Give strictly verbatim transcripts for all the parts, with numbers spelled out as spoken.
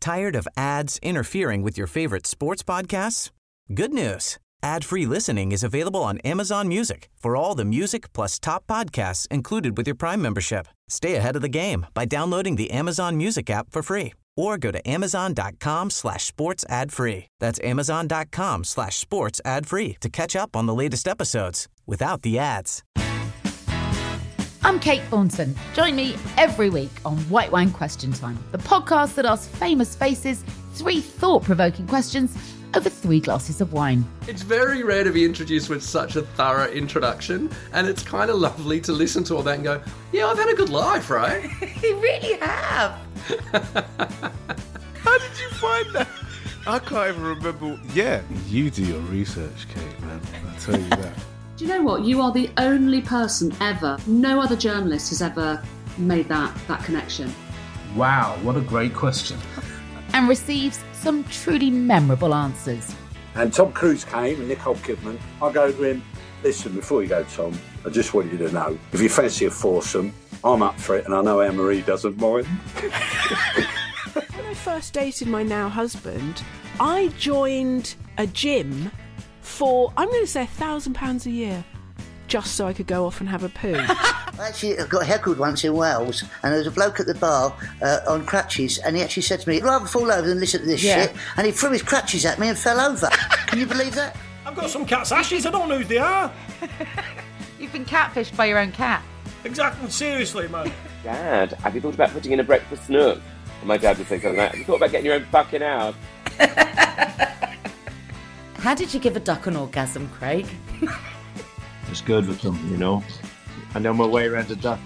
Tired of ads interfering with your favorite sports podcasts? Good news. Ad-free listening is available on Amazon Music for all the music plus top podcasts included with your Prime membership. Stay ahead of the game by downloading the Amazon Music app for free or go to amazon.com slash sports ad free. That's amazon.com slash sports ad free to catch up on the latest episodes without the ads. I'm Kate Thornton. Join me every week on White Wine Question Time, the podcast that asks famous faces three thought-provoking questions over three glasses of wine. It's very rare to be introduced with such a thorough introduction, and it's kind of lovely to listen to all that and go, yeah, I've had a good life, right? You really have. How did you find that? I can't even remember. Yeah, you do your research, Kate, man. I'll tell you that. Do you know what? You are the only person ever, no other journalist has ever made that, that connection. Wow, what a great question. And receives some truly memorable answers. And Tom Cruise came and Nicole Kidman. I go to him, listen, before you go, Tom, I just want you to know, if you fancy a foursome, I'm up for it, and I know Anne-Marie doesn't mind. When I first dated my now husband, I joined a gym for, I'm going to say, a thousand pounds a year, just so I could go off and have a poo. Actually, I got heckled once in Wales, and there was a bloke at the bar uh, on crutches, and he actually said to me, "I'd rather fall over than listen to this Yeah. shit," and he threw his crutches at me and fell over. Can you believe that? I've got some cat's ashes, I don't know who they are. You've been catfished by your own cat. Exactly, seriously, man. Dad, have you thought about putting in a breakfast nook? And my dad would say something like, have you thought about getting your own fucking house? How did you give a duck an orgasm, Craig? It's good with them, you know. I know my way around a duck.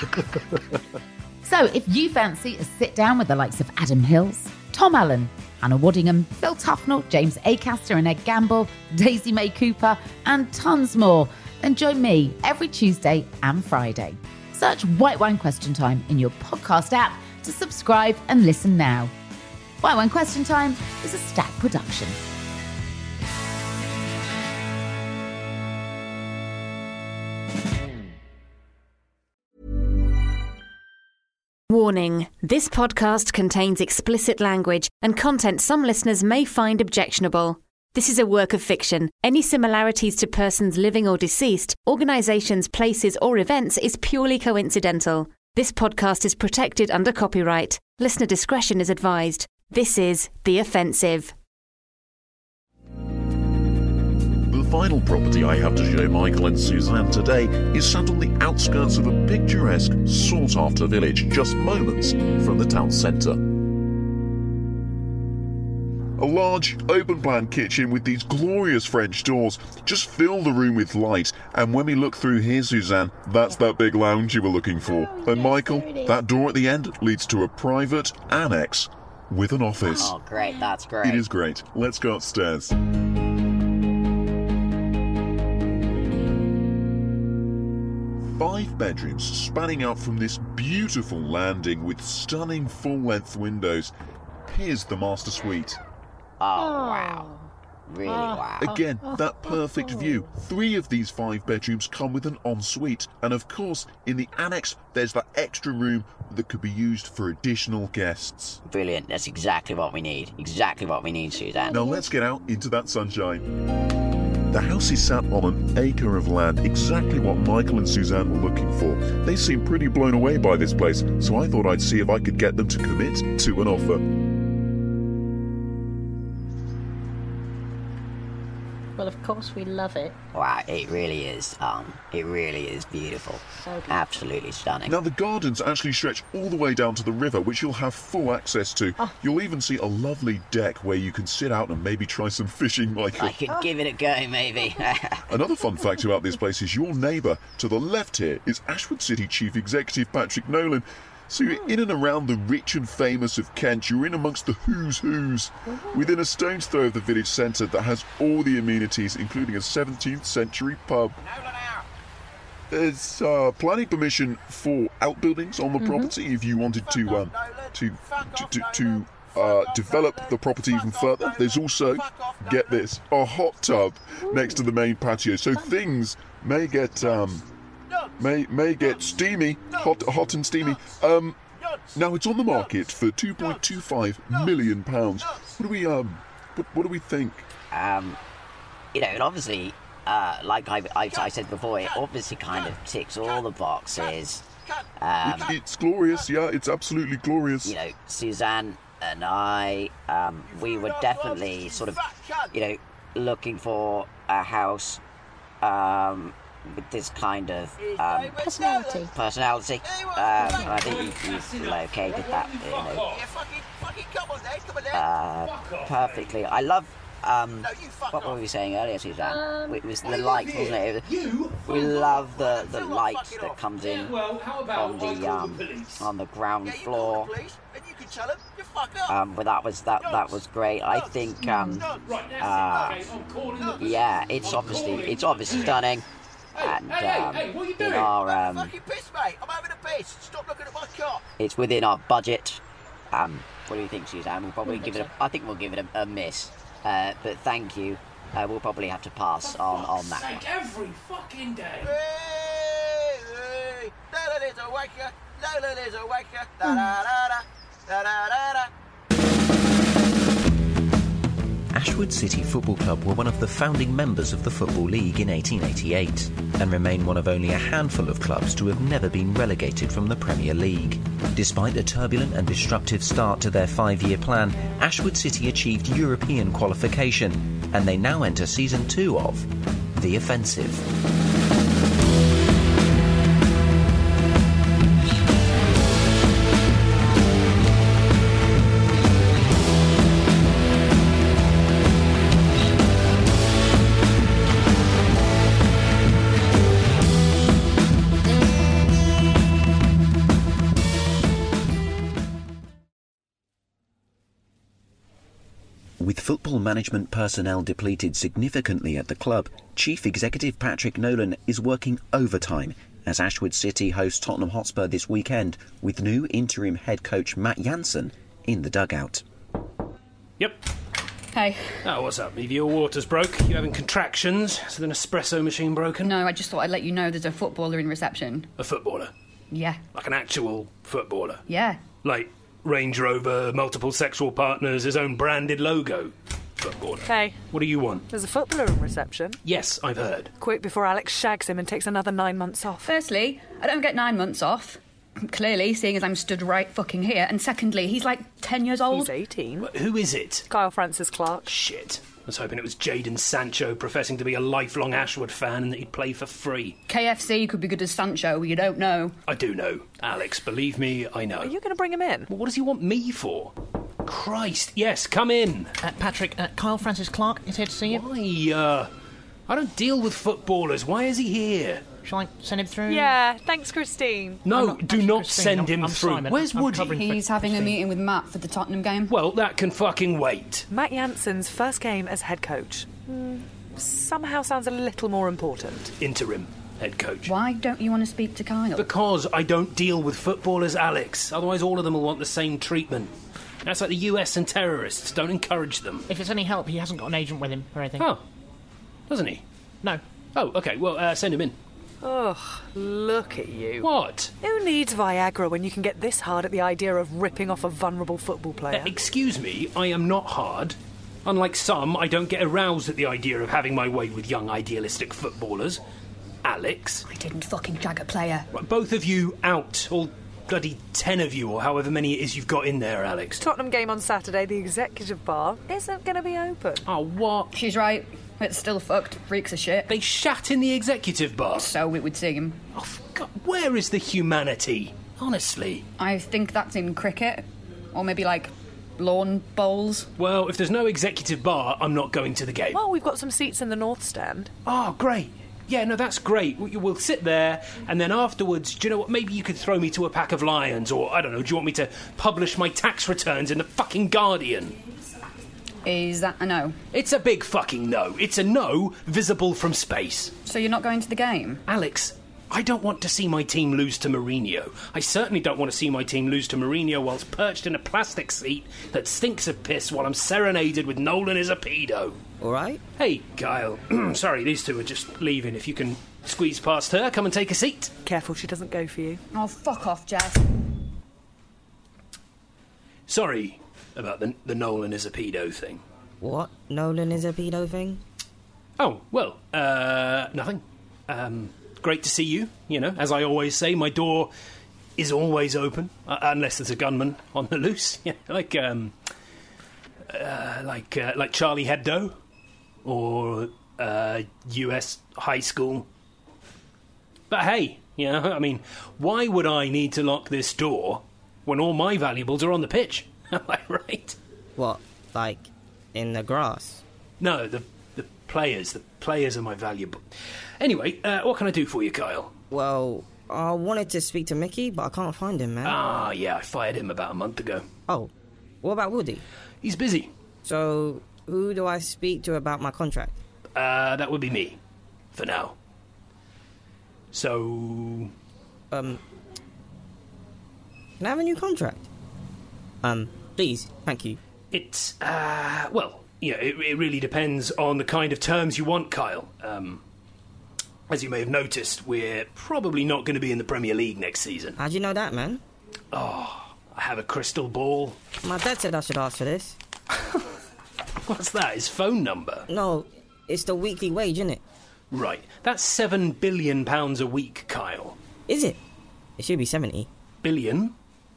So if you fancy a sit down with the likes of Adam Hills, Tom Allen, Anna Waddingham, Phil Tufnell, James Acaster and Ed Gamble, Daisy May Cooper, and tons more, then join me every Tuesday and Friday. Search White Wine Question Time in your podcast app to subscribe and listen now. White Wine Question Time is a Stack production. Warning, this podcast contains explicit language and content some listeners may find objectionable. This is a work of fiction. Any similarities to persons living or deceased, organisations, places or events is purely coincidental. This podcast is protected under copyright. Listener discretion is advised. This is The Offensive. The final property I have to show Michael and Suzanne today is sat on the outskirts of a picturesque, sought-after village just moments from the town centre. A large, open-plan kitchen with these glorious French doors just fill the room with light, and when we look through here, Suzanne, that's that big lounge you were looking for. And Michael, that door at the end leads to a private annex with an office. Oh, great, that's great. It is great. Let's go upstairs. Five bedrooms spanning out from this beautiful landing with stunning full-length windows. Here's the master suite. Oh, wow. Really, wow. Again, that perfect view. Three of these five bedrooms come with an ensuite. And of course, in the annex, there's that extra room that could be used for additional guests. Brilliant. That's exactly what we need. Exactly what we need, Suzanne. Now let's get out into that sunshine. The house is sat on an acre of land, exactly what Michael and Suzanne were looking for. They seemed pretty blown away by this place, so I thought I'd see if I could get them to commit to an offer. Well, of course we love it. Wow, it really is. Um, it really is beautiful. So beautiful. Absolutely stunning. Now the gardens actually stretch all the way down to the river, which you'll have full access to. Oh. You'll even see a lovely deck where you can sit out and maybe try some fishing, Michael. I could oh. give it a go, maybe. Another fun fact about this place is your neighbour to the left here is Ashford City Chief Executive Patrick Nolan. So you're in and around the rich and famous of Kent. You're in amongst the who's who's. Within a stone's throw of the village centre that has all the amenities, including a seventeenth century pub. There's uh, planning permission for outbuildings on the mm-hmm. property if you wanted to um, to to, to, to uh, develop the property even further. There's also, get this, a hot tub next to the main patio. So things may get... Um, May may get steamy, hot, hot and steamy. Um, Now it's on the market for two point two five million pounds. What do we um? What, what do we think? Um, you know, and obviously, uh, like I, I, I said before, it obviously kind of ticks all the boxes. Um, It- it's glorious, yeah. It's absolutely glorious. you know, Suzanne and I, um, we were definitely sort of, you know, looking for a house um, with this kind of um, Personality. personality. Um, and I think you, you've located that, you know, uh, perfectly. I love. Um, what were we saying earlier, Suzanne? It was the light, wasn't it? It was- we love the, the light that comes in on the um, on the ground floor. Um, but that was that that was great. I think um, uh, yeah, it's obviously it's obviously stunning. And um, in our um, it's within our budget. Um, what do you think, Suzanne? We'll probably give it. A, I think we'll give it a, a miss. Uh, but thank you. Uh, we'll probably have to pass on on that one. Every fucking day. Ashwood City Football Club were one of the founding members of the Football League in eighteen eighty-eight and remain one of only a handful of clubs to have never been relegated from the Premier League. Despite a turbulent and disruptive start to their five-year plan, Ashwood City achieved European qualification and they now enter season two of The Offensive. With football management personnel depleted significantly at the club, Chief Executive Patrick Nolan is working overtime as Ashwood City hosts Tottenham Hotspur this weekend with new interim head coach Matt Jansen in the dugout. Yep. Hey. Oh, what's up? Maybe your water's broke? You having contractions? Is there an espresso machine broken? No, I just thought I'd let you know there's a footballer in reception. A footballer? Yeah. Like an actual footballer? Yeah. Like Range Rover, multiple sexual partners, his own branded logo. Footballer. Hey. What do you want? There's a footballer in reception. Yes, I've heard. Quick before Alex shags him and takes another nine months off. Firstly, I don't get nine months off. Clearly, seeing as I'm stood right fucking here. And secondly, he's like ten years old. He's eighteen. Who is it? Kyle Francis Clark. Shit. I was hoping it was Jadon Sancho professing to be a lifelong Ashwood fan and that he'd play for free. K F C could be good as Sancho, you don't know. I do know. Alex, believe me, I know. Are you going to bring him in? Well, what does he want me for? Christ, yes, come in. Uh, Patrick, uh, Kyle Francis Clark is here to see you. Why, uh... I don't deal with footballers. Why is he here? Shall I send him through? Yeah, thanks, Christine. No, not- do that's not Christine. send I'm- him I'm through. Simon. Where's I'm Woody? covering for He's having a Christine. meeting with Matt for the Tottenham game. Well, that can fucking wait. Matt Jansen's first game as head coach. Hmm, somehow sounds a little more important. Interim head coach. Why don't you want to speak to Kyle? Because I don't deal with footballers, Alex. Otherwise, all of them will want the same treatment. That's like the U S and terrorists. Don't encourage them. If it's any help, he hasn't got an agent with him or anything. Oh, doesn't he? No. Oh, okay. Well, uh, send him in. Ugh, look at you. What? Who needs Viagra when you can get this hard at the idea of ripping off a vulnerable football player? Uh, excuse me, I am not hard. Unlike some, I don't get aroused at the idea of having my way with young idealistic footballers. Alex. I didn't fucking jag a player. Right, both of you out. All bloody ten of you, or however many it is you've got in there, Alex. Tottenham game on Saturday, the executive bar isn't going to be open. Oh, what? She's right. It's still fucked. Freaks of shit. They shat in the executive bar? So it would seem. Oh, God, where is the humanity? Honestly. I think that's in cricket. Or maybe, like, lawn bowls. Well, if there's no executive bar, I'm not going to the game. Well, we've got some seats in the North Stand. Oh, great. Yeah, no, that's great. We- We'll sit there, and then afterwards, do you know what? Maybe you could throw me to a pack of lions, or, I don't know, do you want me to publish my tax returns in the fucking Guardian? Is that a no? It's a big fucking no. It's a no visible from space. So you're not going to the game? Alex, I don't want to see my team lose to Mourinho. I certainly don't want to see my team lose to Mourinho whilst perched in a plastic seat that stinks of piss while I'm serenaded with Nolan as a pedo. All right? Hey, Kyle. Sorry, these two are just leaving. If you can squeeze past her, come and take a seat. Careful she doesn't go for you. Oh, fuck off, Jess. sorry about the, the Nolan is a pedo thing. What? Nolan is a pedo thing? Oh, well, uh, nothing. Um, great to see you. You know, as I always say, my door is always open, uh, unless there's a gunman on the loose. Yeah, like, um, uh, like, uh, like Charlie Hebdo, or uh, U S high school. But hey, you know, I mean, why would I need to lock this door when all my valuables are on the pitch? Am I right? What, like in the grass? No, the the players. The players are my valuable. Anyway, uh, what can I do for you, Kyle? Well, I wanted to speak to Mickey, but I can't find him, man. Ah, yeah, I fired him about a month ago. Oh, what about Woody? He's busy. So, who do I speak to about my contract? Uh, that would be me, for now. So... Um... Can I have a new contract? Um, please, thank you. It's, uh, well, yeah, it, it really depends on the kind of terms you want, Kyle. Um, as you may have noticed, we're probably not going to be in the Premier League next season. How'd you know that, man? Oh, I have a crystal ball. My dad said I should ask for this. What's that, his phone number? No, it's the weekly wage, isn't it? Right, that's seven billion pounds a week, Kyle. Is it? It should be seventy. Billion?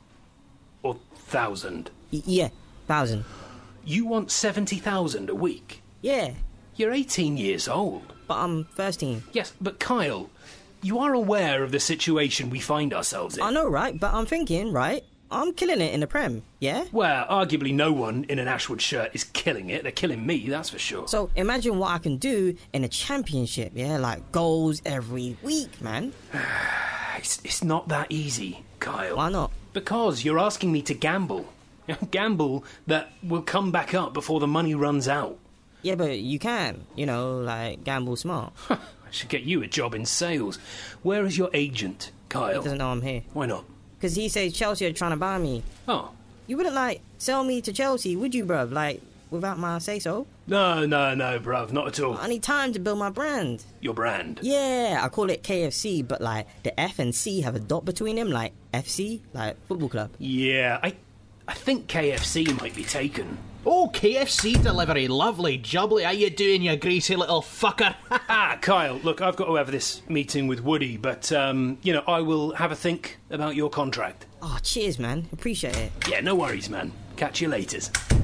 Or thousand? Y- yeah, thousand. You want seventy thousand a week? Yeah. You're eighteen years old. But I'm thirteen. Yes, but Kyle, you are aware of the situation we find ourselves in. I know, right? But I'm thinking, right? I'm killing it in the Prem, yeah? Well, arguably no one in an Ashwood shirt is killing it. They're killing me, that's for sure. So imagine what I can do in a championship, yeah? Like goals every week, man. it's, it's not that easy, Kyle. Why not? Because you're asking me to gamble. Gamble that will come back up before the money runs out. Yeah, but you can, you know, like gamble smart. I should get you a job in sales. Where is your agent, Kyle? He doesn't know I'm here. Why not? Because he says Chelsea are trying to buy me. Oh. You wouldn't, like, sell me to Chelsea, would you, bruv? Like, without my say-so? No, no, no, bruv, not at all. I need time to build my brand. Your brand? Yeah, I call it K F C, but, like, the F and C have a dot between them, like F C, like football club. Yeah, I, I think K F C might be taken. Oh, K F C delivery, lovely jubbly. How you doing, you greasy little fucker? ah, Kyle, look, I've got to have this meeting with Woody, but, um, you know, I will have a think about your contract. Oh, cheers, man. Appreciate it. Yeah, no worries, man. Catch you later.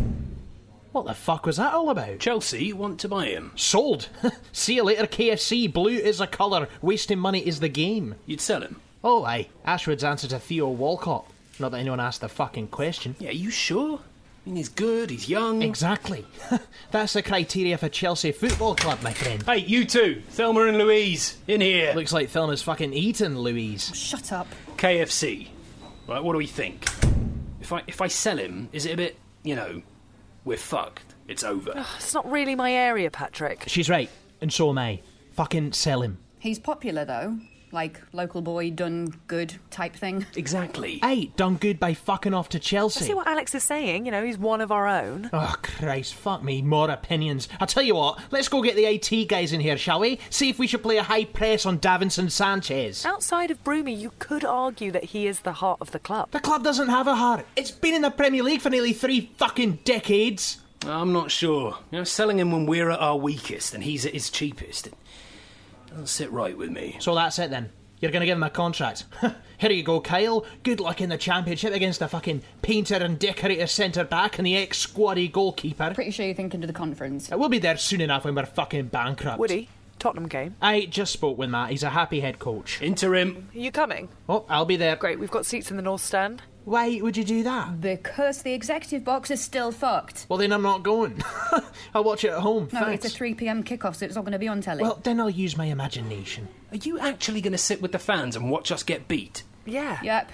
What the fuck was that all about? Chelsea want to buy him. Sold. See you later, K F C. Blue is a colour. Wasting money is the game. You'd sell him? Oh, aye. Ashwood's answer to Theo Walcott. Not that anyone asked the fucking question. Yeah, you sure? I mean, he's good, he's young. Exactly. That's the criteria for Chelsea Football Club, my friend. Hey, you two, Thelma and Louise, in here. Looks like Thelma's fucking eaten Louise. Shut up. K F C. Right, what do we think? If I if I sell him, is it a bit, you know, we're fucked, it's over? Oh, it's not really my area, Patrick. She's right, and so am I. Fucking sell him. He's popular, though. Like, local boy, done good type thing. Exactly. Hey, done good by fucking off to Chelsea. I see what Alex is saying, you know, he's one of our own. Oh, Christ, fuck me, more opinions. I'll tell you what, let's go get the I T guys in here, shall we? See if we should play a high press on Davinson Sanchez. Outside of Broomy, you could argue that he is the heart of the club. The club doesn't have a heart. It's been in the Premier League for nearly three fucking decades. I'm not sure. You know, selling him when we're at our weakest and he's at his cheapest, it doesn't sit right with me. So that's it then. You're going to give him a contract. Here you go, Kyle. Good luck in the championship against the fucking painter and decorator centre-back and the ex-squaddy goalkeeper. Pretty sure you're thinking to the conference. We'll be there soon enough when we're fucking bankrupt. Woody, Tottenham game. I just spoke with Matt. He's a happy head coach. Interim. Are you coming? Oh, I'll be there. Great, we've got seats in the North Stand. Why would you do that? Because the executive box is still fucked. Well, then I'm not going. I'll watch it at home. No, Thanks. it's a three p.m. kickoff, so it's not going to be on telly. Well, then I'll use my imagination. Are you actually going to sit with the fans and watch us get beat? Yeah. Yep.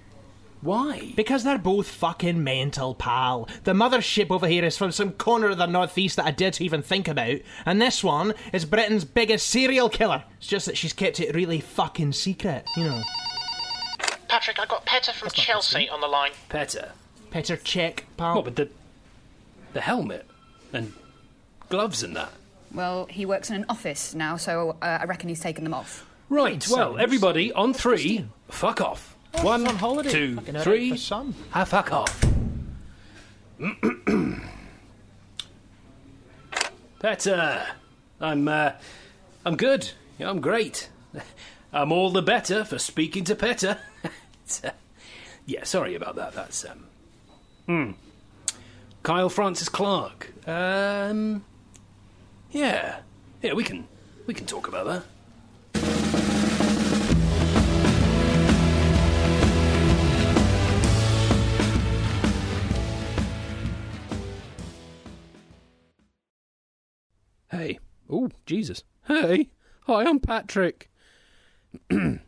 Why? Because they're both fucking mental, pal. The mothership over here is from some corner of the northeast that I dare to even think about, and this one is Britain's biggest serial killer. It's just that she's kept it really fucking secret, you know. Patrick, I got Petter from Chelsea on the line. Petter? Petter check, pal. What, with the, the helmet and gloves and that? Well, he works in an office now, so uh, I reckon he's taken them off. Right, well, everybody, on three, fuck off. Oh, One, on holiday. two, Fucking three, for some. ah, fuck off. Petter, I'm, uh, I'm good. Yeah, I'm great. I'm all the better for speaking to Petter. uh, yeah, sorry about that. That's, um... Hmm. Kyle Francis Clark. Um... Yeah. Yeah, we can... We can talk about that. Hey. Oh, Jesus. Hey. Hi, I'm Patrick. The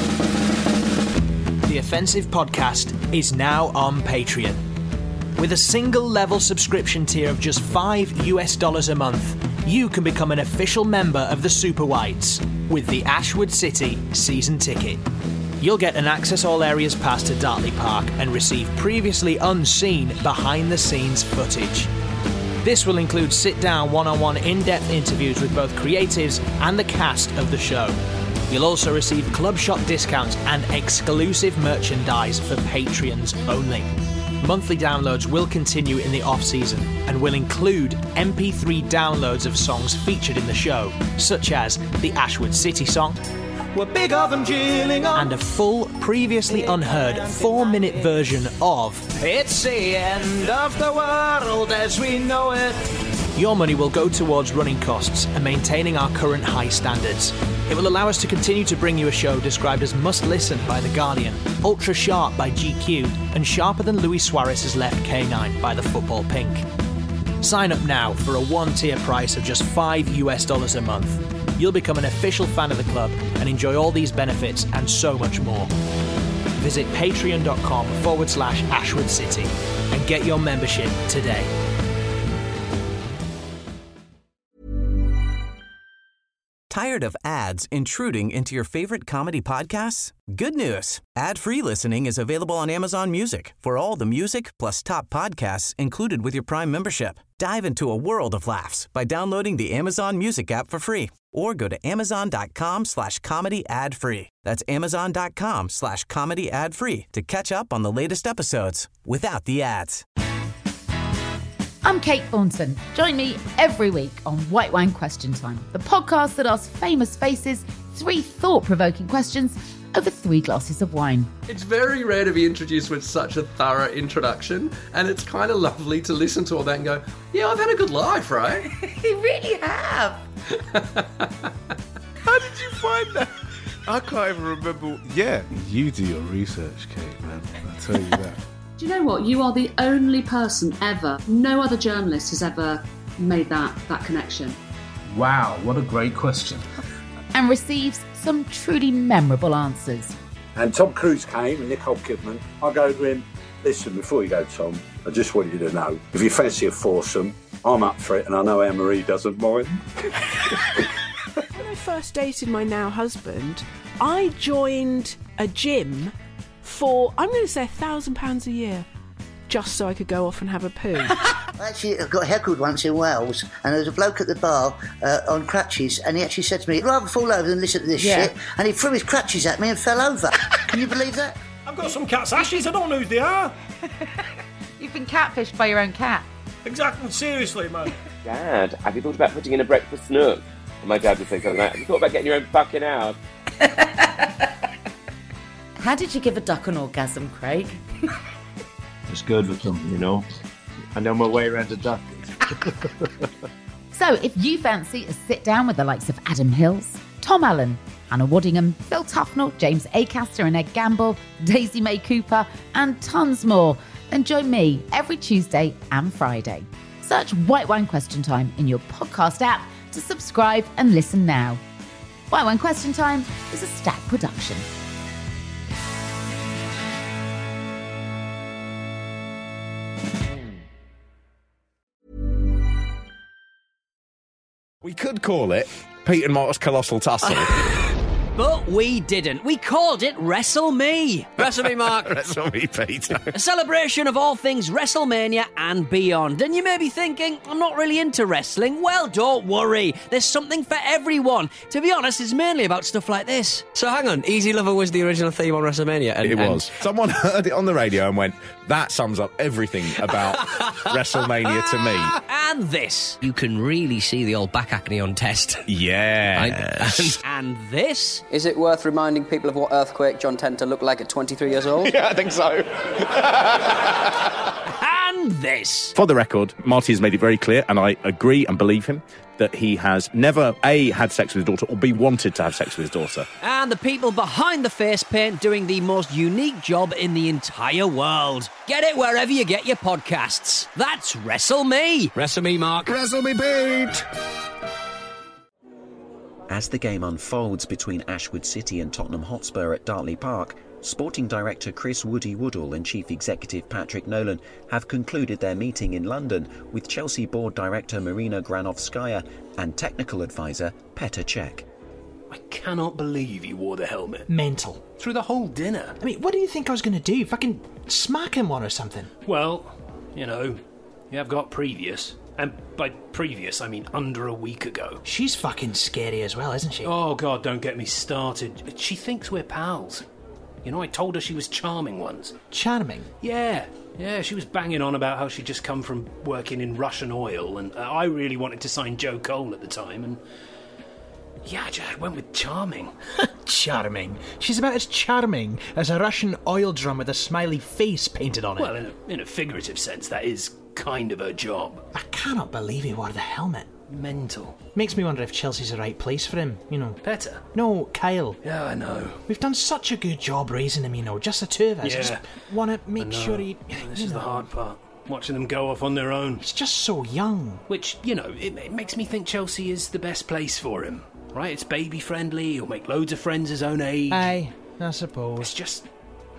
Offensive Podcast is now on Patreon. With a single level subscription tier of just five US dollars a month, you can become an official member of the Super Whites with the Ashwood City season ticket. You'll get an Access All Areas pass to Dartley Park and receive previously unseen behind-the-scenes footage. This will include sit-down one-on-one in-depth interviews with both creatives and the cast of the show. You'll also receive club shop discounts and exclusive merchandise for Patreons only. Monthly downloads will continue in the off-season and will include M P three downloads of songs featured in the show, such as the Ashwood City song, We're big of them chilling on, and a full, previously unheard four-minute version of It's the End of the World as We Know It. Your money will go towards running costs and maintaining our current high standards. It will allow us to continue to bring you a show described as must-listen by The Guardian, ultra sharp by G Q, and sharper than Luis Suarez's left canine by The Football Pink. Sign up now for a one-tier price of just five US dollars a month. You'll become an official fan of the club and enjoy all these benefits and so much more. Visit patreon.com forward slash Ashwood City and get your membership today. Tired of ads intruding into your favorite comedy podcasts? Good news. Ad-free listening is available on Amazon Music for all the music plus top podcasts included with your Prime membership. Dive into a world of laughs by downloading the Amazon Music app for free or go to amazon.com slash comedy ad free. That's amazon.com slash comedy ad free to catch up on the latest episodes without the ads. I'm Kate Thornton. Join me every week on White Wine Question Time, the podcast that asks famous faces three thought-provoking questions over three glasses of wine. It's very rare to be introduced with such a thorough introduction, and it's kind of lovely to listen to all that and go, yeah, I've had a good life, right? You really have. How did you find that? I can't even remember. Yeah, you do your research, Kate, man. I tell you that. Do you know what? You are the only person ever, no other journalist has ever made that, that connection. Wow, what a great question. And receives some truly memorable answers. And Tom Cruise came and Nicole Kidman. I go to him, listen, before you go, Tom, I just want you to know, if you fancy a foursome, I'm up for it and I know Anne-Marie doesn't mind. When I first dated my now husband, I joined a gym for, I'm going to say, a thousand pounds a year, just so I could go off and have a poo. Actually, I got heckled once in Wales, and there was a bloke at the bar uh, on crutches, and he actually said to me, I'd rather fall over than listen to this Yeah. shit, and he threw his crutches at me and fell over. Can you believe that? I've got some cat's ashes, I don't know who they are. You've been catfished by your own cat. Exactly, seriously, man. Dad, have you thought about putting in a breakfast nook? And my dad would say something like, have you thought about getting your own fucking house? How did you give a duck an orgasm, Craig? It's good with them, you know. I know my way around a duck. So if you fancy a sit-down with the likes of Adam Hills, Tom Allen, Hannah Waddingham, Phil Tufnell, James Acaster and Ed Gamble, Daisy May Cooper, and tons more, then join me every Tuesday and Friday. Search White Wine Question Time in your podcast app to subscribe and listen now. White Wine Question Time is a Stack production. We could call it Pete and Mort's Colossal Tussle. But we didn't. We called it Wrestle Me. Wrestle Me, Mark. Wrestle Me, Peter. A celebration of all things WrestleMania and beyond. And you may be thinking, I'm not really into wrestling. Well, don't worry. There's something for everyone. To be honest, it's mainly about stuff like this. So hang on, Easy Lover was the original theme on WrestleMania? And, It and... was. Someone heard it on the radio and went, that sums up everything about WrestleMania to me. And this. You can really see the old back acne on test. Yeah. And, and this. Is it worth reminding people of what Earthquake John Tenter looked like at twenty-three years old? Yeah, I think so. And this. For the record, Marty has made it very clear, and I agree and believe him, that he has never, A, had sex with his daughter, or B, wanted to have sex with his daughter. And the people behind the face paint doing the most unique job in the entire world. Get it wherever you get your podcasts. That's Wrestle Me. Wrestle Me, Mark. Wrestle Me, Pete. As the game unfolds between Ashwood City and Tottenham Hotspur at Dartley Park, Sporting Director Chris Woody Woodall and Chief Executive Patrick Nolan have concluded their meeting in London with Chelsea Board Director Marina Granovskaya and Technical Advisor Petr Cech. I cannot believe you wore the helmet. Mental. Through the whole dinner. I mean, what do you think I was going to do? Fucking smack him one or something? Well, you know, you have got previous. And by previous, I mean under a week ago. She's fucking scary as well, isn't she? Oh, God, don't get me started. She thinks we're pals. You know, I told her she was charming once. Charming? Yeah. Yeah, she was banging on about how she'd just come from working in Russian oil, and uh, I really wanted to sign Joe Cole at the time, and... yeah, I just went with charming. Charming? She's about as charming as a Russian oil drum with a smiley face painted on it. Well, in a, in a figurative sense, that is kind of her job. I cannot believe he wore the helmet. Mental. Makes me wonder if Chelsea's the right place for him, you know. Petr? No, Kyle. Yeah, I know. We've done such a good job raising him, you know, just the two of us. Yeah. I just want to make sure he... This you is know. the hard part. Watching them go off on their own. He's just so young. Which, you know, it, it makes me think Chelsea is the best place for him. Right? It's baby-friendly, he'll make loads of friends his own age. Aye, I suppose. It's just...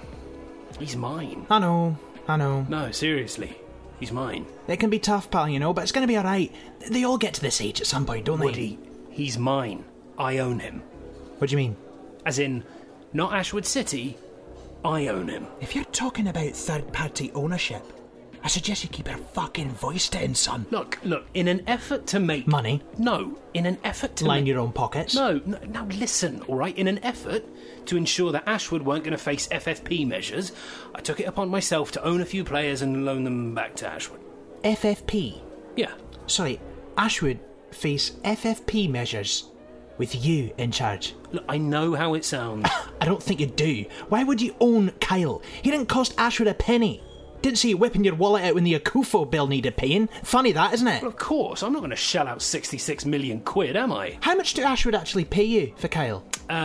he's mine. I know, I know. No, seriously. He's mine. It can be tough, pal, you know, but it's going to be alright. They all get to this age at some point, don't Woody, they? he's mine. I own him. What do you mean? As in, not Ashwood City, I own him. If you're talking about third-party ownership, I suggest you keep your fucking voice down, son. Look, look, in an effort to make... money? No, in an effort to line make... your own pockets? No, no, now listen, all right? In an effort to ensure that Ashwood weren't going to face F F P measures, I took it upon myself to own a few players and loan them back to Ashwood. F F P? Yeah. Sorry, Ashwood face F F P measures with you in charge. Look, I know how it sounds. I don't think you do. Why would you own Kyle? He didn't cost Ashwood a penny. Didn't see you whipping your wallet out when the Akufo bill needed paying. Funny that, isn't it? Well, of course. I'm not going to shell out sixty-six million quid, am I? How much do Ashwood actually pay you for Kyle?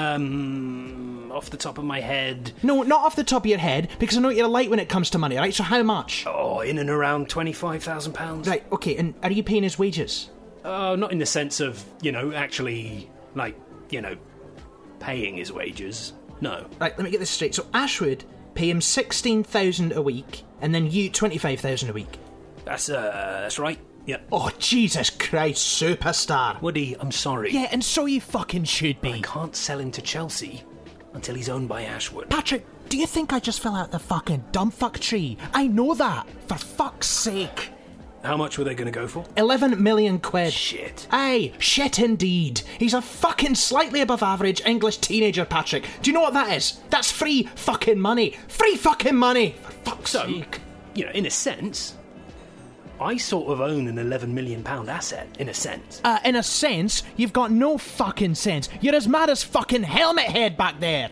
Um, off the top of my head... No, not off the top of your head, because I know what you're like when it comes to money, right? So how much? Oh, in and around twenty-five thousand pounds. Right, okay, and are you paying his wages? Oh, uh, not in the sense of, you know, actually, like, you know, paying his wages. No. Right, let me get this straight. So Ashwood pay him sixteen thousand pounds a week, and then you twenty-five thousand pounds a week. That's, uh, that's right. Yep. Oh, Jesus Christ, superstar. Woody, I'm sorry. Yeah, and so you fucking should be. I can't sell him to Chelsea until he's owned by Ashwood. Patrick, do you think I just fell out the fucking dumb fuck tree? I know that. For fuck's sake. How much were they going to go for? eleven million quid. Shit. Aye, shit indeed. He's a fucking slightly above average English teenager, Patrick. Do you know what that is? That's free fucking money. Free fucking money. For fuck's so, sake. You know, in a sense, I sort of own an eleven million pound asset, in a sense. Uh, in a sense, you've got no fucking sense. You're as mad as fucking Helmet Head back there.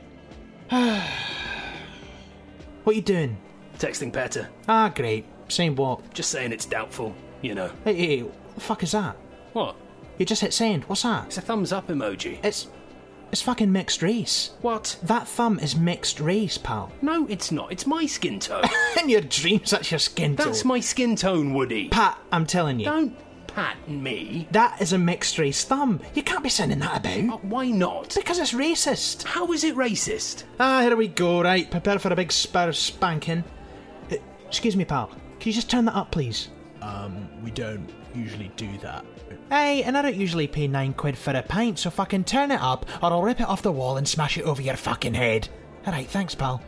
What you doing? Texting Petr. Ah, great. Saying what? Just saying it's doubtful, you know. Hey, hey, hey, what the fuck is that? What? You just hit send. What's that? It's a thumbs up emoji. It's... It's fucking mixed race. What? That thumb is mixed race, pal. No, it's not. It's my skin tone. In your dreams, that's your skin tone. That's my skin tone, Woody. Pat, I'm telling you. Don't pat me. That is a mixed race thumb. You can't be sending that about. Uh, why not? Because it's racist. How is it racist? Ah, here we go, right. Prepare for a big spur spanking. Uh, excuse me, pal. Can you just turn that up, please? Um, we don't usually do that. Hey, and I don't usually pay nine quid for a pint, so fucking turn it up, or I'll rip it off the wall and smash it over your fucking head. Alright, thanks, pal.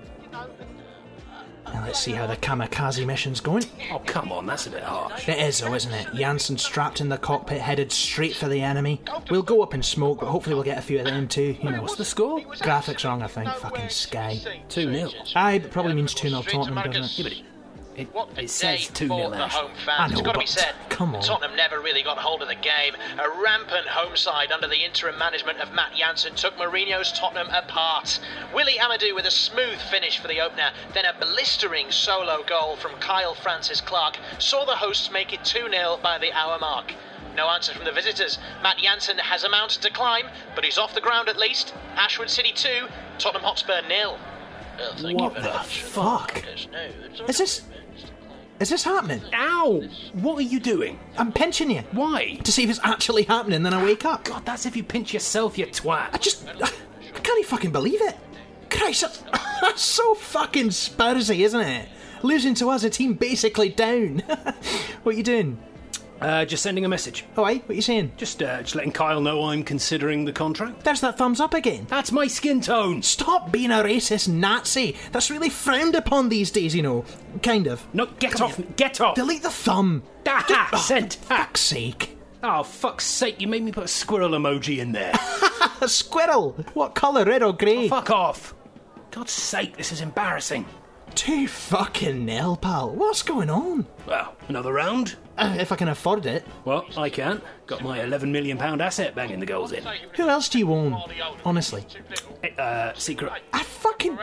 Now let's see how the kamikaze mission's going. Oh, come on, that's a bit harsh. It is, though, isn't it? Janssen strapped in the cockpit, headed straight for the enemy. We'll go up in smoke, but hopefully we'll get a few of them too. You know. What's the score? Graphics wrong, I think. Fucking Sky. two nil. Aye, but probably means two nil Tottenham, doesn't it? Yeah, but it, it, What it says day two for nil. the home I fans. know, It's got to be but said. come on. Tottenham never really got hold of the game. A rampant home side under the interim management of Matt Jansen took Mourinho's Tottenham apart. Willie Amadou with a smooth finish for the opener, then a blistering solo goal from Kyle Francis Clark saw the hosts make it two nil by the hour mark. No answer from the visitors. Matt Jansen has a mountain to climb, but he's off the ground at least. Ashwood City two, Tottenham Hotspur nil. Well, thank What you the very much. fuck? Is this... Is this happening? Ow! What are you doing? I'm pinching you. Why? To see if it's actually happening, then I wake up. God, that's if you pinch yourself, you twat. I just... I can't even fucking believe it. Christ, that's, that's so fucking Spursy, isn't it? Losing to us, a team basically down. What are you doing? Uh, just sending a message. Oh, aye? What are you saying? Just, uh, just letting Kyle know I'm considering the contract. There's that thumbs up again. That's my skin tone. Stop being a racist Nazi. That's really frowned upon these days, you know. Kind of. No, get Come off. here. Get off. Delete the thumb. Ah, oh, sent. Fuck's sake. Oh, fuck's sake, you made me put a squirrel emoji in there. A squirrel? What colour, red or grey? Oh, fuck off. God's sake, this is embarrassing. Two fucking nil, pal. What's going on? Well, another round? Uh, if I can afford it. Well, I can. Got my eleven million pound asset banging the goals in. Who else do you own? Honestly. Uh, secret. I fucking...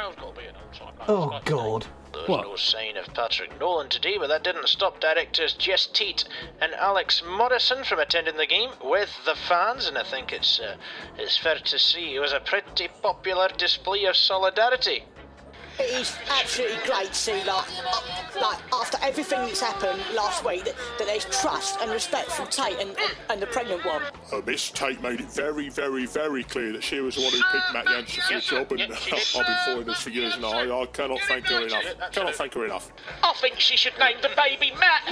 Oh, God. There's What? no sign of Patrick Nolan today, but that didn't stop directors Jess Teat and Alex Morrison from attending the game with the fans, and I think it's uh, it's fair to say it was a pretty popular display of solidarity. It is absolutely great to see, like, like after everything that's happened last week, that, that there's trust and respect from Tate and, and, and the pregnant one. Uh, Miss Tate made it very, very, very clear that she was the one who picked Matt Jansen for the job, and I've been following this for years, and I, I cannot thank her enough. Cannot thank her enough. I think she should name the baby Matt.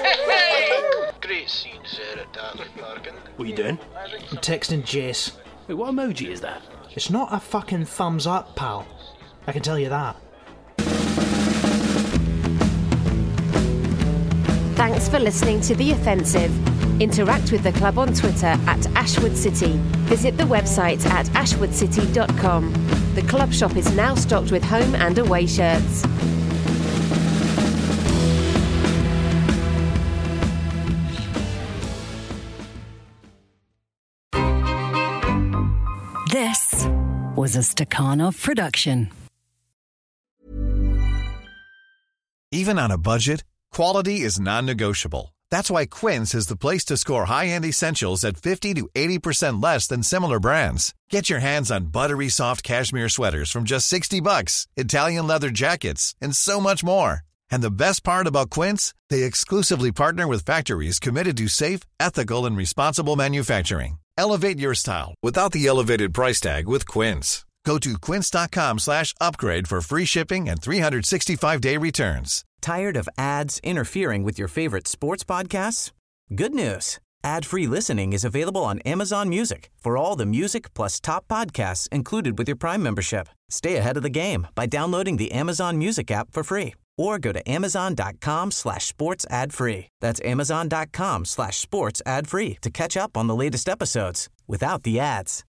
Great scenes there at Dartley Park. What are you doing? I'm texting Jace. Wait, what emoji is that? It's not a fucking thumbs up, pal. I can tell you that. Thanks for listening to The Offensive. Interact with the club on Twitter at Ashwood City. Visit the website at ashwood city dot com. The club shop is now stocked with home and away shirts. This was a Stakhanov production. Even on a budget, quality is non-negotiable. That's why Quince is the place to score high-end essentials at fifty to eighty percent less than similar brands. Get your hands on buttery soft cashmere sweaters from just sixty bucks, Italian leather jackets, and so much more. And the best part about Quince, they exclusively partner with factories committed to safe, ethical, and responsible manufacturing. Elevate your style without the elevated price tag with Quince. Go to quince.com slash upgrade for free shipping and three sixty-five day returns. Tired of ads interfering with your favorite sports podcasts? Good news. Ad-free listening is available on Amazon Music for all the music plus top podcasts included with your Prime membership. Stay ahead of the game by downloading the Amazon Music app for free or go to amazon.com slash sports ad free. That's amazon.com slash sports ad free to catch up on the latest episodes without the ads.